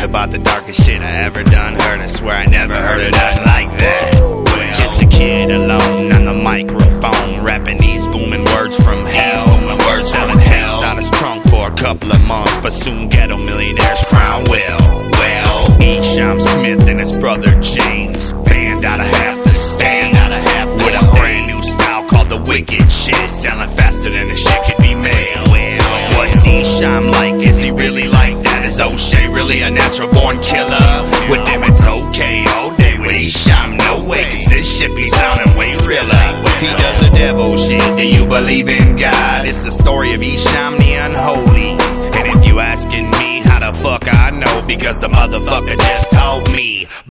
about the darkest shit I ever done heard. I swear I never heard of nothing like that. Just a kid alone on the microphone, rapping these booming words from hell. Selling hells out his trunk for a couple of months, but soon ghetto millionaires crown will. Esham Smith and his brother James, band out of half the stand, with a brand new style called the Wicked Shit, selling faster than the shit could be made. What's Esham like? Is he really like that? Is O'Shea really a natural born killer? With them it's okay all day, with Esham no way, cause this shit be sounding way realer. He does the devil shit. Do you believe in God? It's the story of Esham the Unholy. And if you asking me how the fuck I know, because the motherfucker just told me.